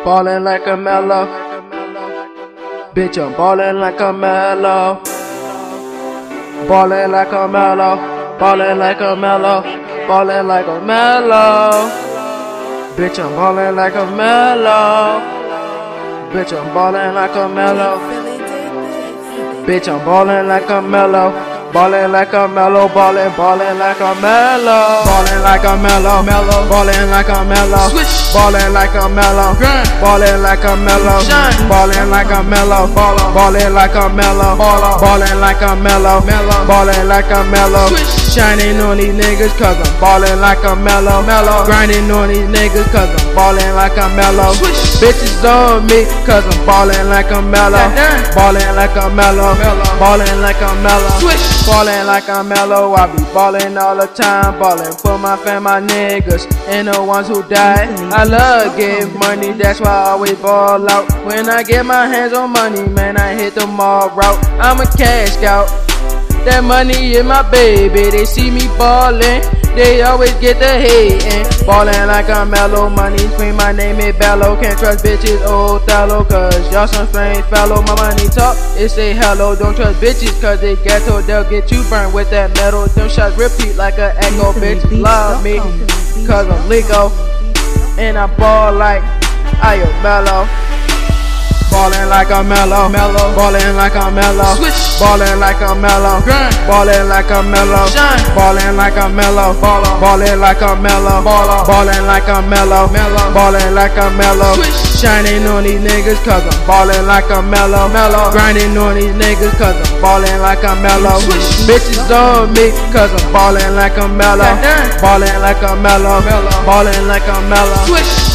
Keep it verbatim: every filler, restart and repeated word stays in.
Ballin' like a mellow. Bitch, I'm ballin' like a mellow. Ballin' like a mellow. Ballin' like a mellow. Ballin' like a mellow. Bitch, I'm ballin' like a mellow. Bitch, I'm ballin' like a mellow. Bitch, I'm ballin' like a mellow. Ballin' like a mellow, ballin', ballin' like a mellow. Ballin' like a mellow, mellow. Ballin' like a mellow. Switch. Ballin' like a mellow. Grind. Ballin' like a mellow. Shine. Ballin' like a mellow. Ballin'. Ballin' like a mellow. Ballin'. Ballin' like a mellow. Mellow. Ballin' like a mellow. Switch. Shining on these niggas cause I'm ballin' like a mellow. Mellow. Grinding on these niggas cause I'm ballin' like a mellow. Switch. Bitches on me cause I'm ballin' like a mellow. Ballin' like a mellow. Ballin' like a mellow. Switch. Ballin' like I'm mellow, I be ballin' all the time. Ballin' for my fam, my niggas, and the ones who die. I love getting money, that's why I always ball out. When I get my hands on money, man, I hit the mall route. I'm a cash scout, that money is my baby. They see me ballin', they always get the hatin'. Ballin' like I'm mellow, money scream, my name is Bello. Can't trust bitches, Othello, cause y'all some strange fellow. My money talk, it say hello. Don't trust bitches cause they ghetto, they'll get you burned with that metal. Them shots repeat like an echo, bitch. Love me, cause I'm legal, and I ball like I am mellow. Ballin' like a mellow, mellow. Ballin' like a mellow, switch. Ballin' like a mellow, grind. Ballin' like a mellow, shine. Ballin' like a mellow, ballin'. Ballin' like a mellow, ballin'. Ballin' like a mellow, mellow. Ballin' like a mellow, switch. Shining on these niggas cause I'm ballin' like a mellow, mellow. Grinding on these niggas cause I'm ballin' like a mellow. Switch. Bitches on me cause I'm ballin' like a mellow. Ballin' like a mellow, ballin' like a mellow, switch.